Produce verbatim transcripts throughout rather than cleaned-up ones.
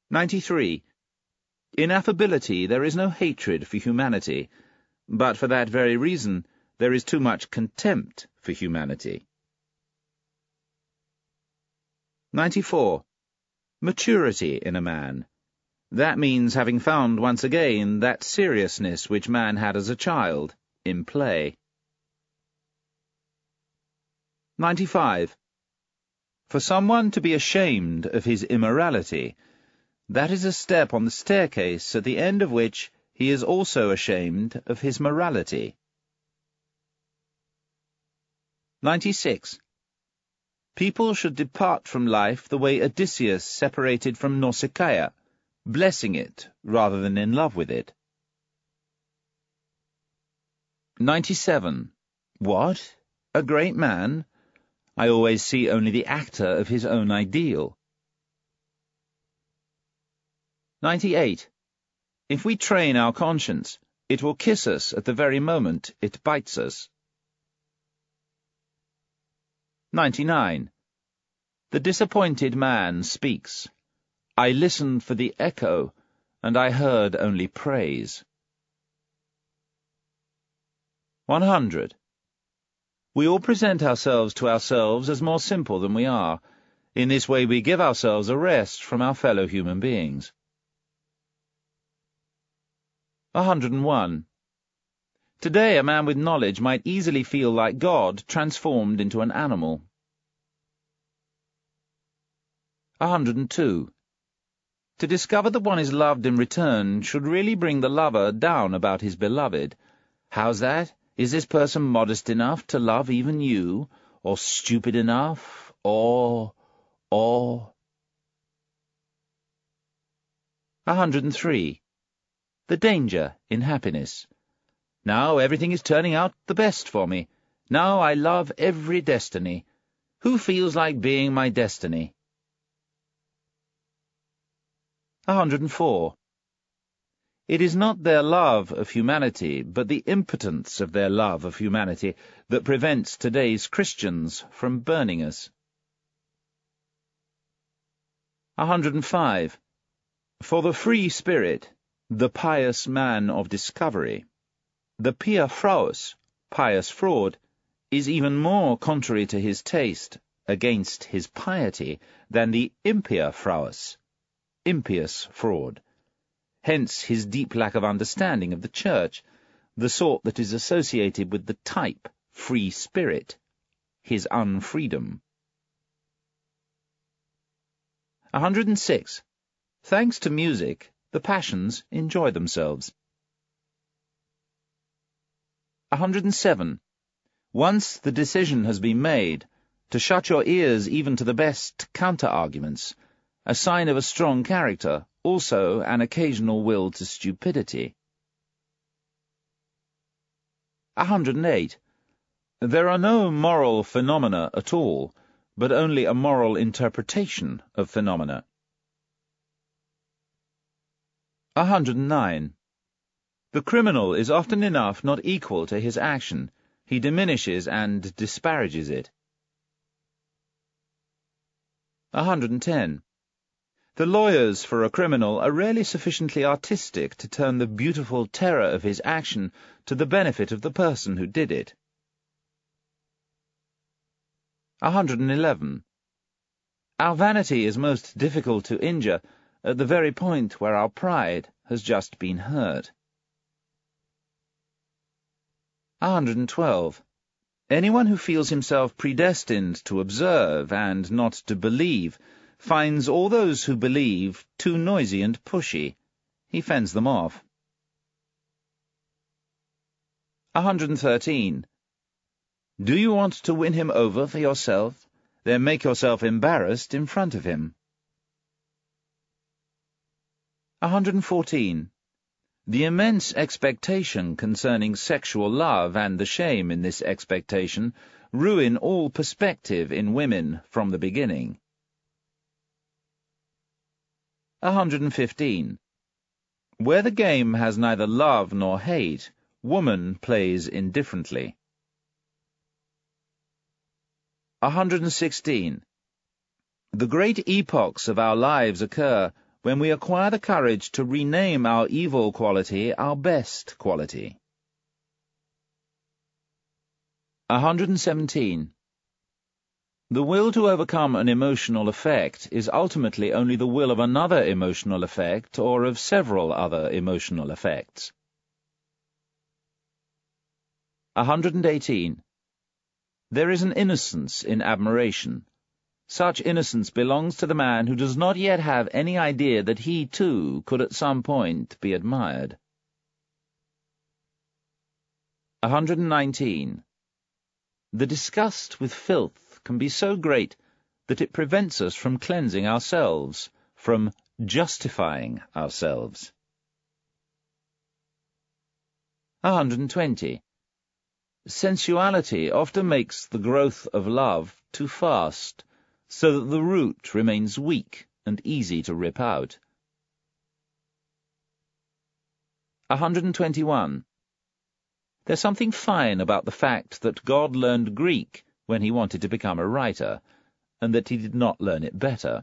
ninety-three. In affability there is no hatred for humanity, but for that very reason there is too much contempt for humanity. ninety-four. Maturity in a man. That means having found once again that seriousness which man had as a child, in play. ninety-five. For someone to be ashamed of his immorality, that is a step on the staircase at the end of which he is also ashamed of his morality. ninety-six. People should depart from life the way Odysseus separated from Nausicaa, blessing it rather than in love with it. ninety-seven. What? A great man? I always see only the actor of his own ideal. ninety-eight. If we train our conscience, it will kiss us at the very moment it bites us. ninety-nine. The disappointed man speaks. I listened for the echo, and I heard only praise. one hundred. We all present ourselves to ourselves as more simple than we are. In this way we give ourselves a rest from our fellow human beings. one hundred and one. Today a man with knowledge might easily feel like God transformed into an animal. one hundred and two. To discover that one is loved in return should really bring the lover down about his beloved. How's that? Is this person modest enough to love even you? Or stupid enough? Or... or... one hundred and three. The danger in happiness. Now everything is turning out the best for me. Now I love every destiny. Who feels like being my destiny? one hundred and four. It is not their love of humanity, but the impotence of their love of humanity that prevents today's Christians from burning us. one hundred and five. For the free spirit, the pious man of discovery, the pia fraus, pious fraud, is even more contrary to his taste, against his piety, than the impia fraus, impious fraud. Hence his deep lack of understanding of the Church, the sort that is associated with the type free spirit, his unfreedom. one hundred and six. Thanks to music, the passions enjoy themselves. one hundred and seven. Once the decision has been made to shut your ears even to the best counter-arguments, a sign of a strong character, also an occasional will to stupidity. one hundred and eight. There are no moral phenomena at all, but only a moral interpretation of phenomena. one hundred and nine. The criminal is often enough not equal to his action. He diminishes and disparages it. one hundred and ten. The lawyers for a criminal are rarely sufficiently artistic to turn the beautiful terror of his action to the benefit of the person who did it. one hundred and eleven. Our vanity is most difficult to injure at the very point where our pride has just been hurt. one hundred and twelve. Anyone who feels himself predestined to observe and not to believe finds all those who believe too noisy and pushy. He fends them off. one hundred and thirteen. Do you want to win him over for yourself? Then make yourself embarrassed in front of him. one hundred and fourteen. The immense expectation concerning sexual love and the shame in this expectation ruin all perspective in women from the beginning. one hundred and fifteen. Where the game has neither love nor hate, woman plays indifferently. one hundred and sixteen. The great epochs of our lives occur when we acquire the courage to rename our evil quality our best quality. one hundred seventeen. The will to overcome an emotional effect is ultimately only the will of another emotional effect or of several other emotional effects. one hundred eighteen. There is an innocence in admiration. Such innocence belongs to the man who does not yet have any idea that he, too, could at some point be admired. one hundred nineteen. The disgust with filth can be so great that it prevents us from cleansing ourselves, from justifying ourselves. one hundred twenty. Sensuality often makes the growth of love too fast, so that the root remains weak and easy to rip out. one hundred twenty-one. There's something fine about the fact that God learned Greek when he wanted to become a writer, and that he did not learn it better.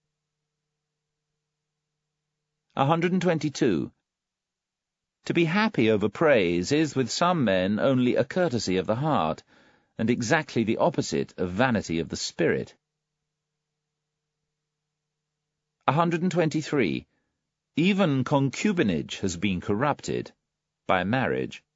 one hundred twenty-two. To be happy over praise is with some men only a courtesy of the heart, and exactly the opposite of vanity of the spirit. one hundred twenty-three. Even concubinage has been corrupted by marriage.